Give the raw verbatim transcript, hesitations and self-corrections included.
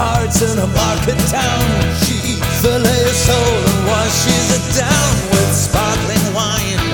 hearts in a market town. She fillet her soul and washes it down with sparkling wine.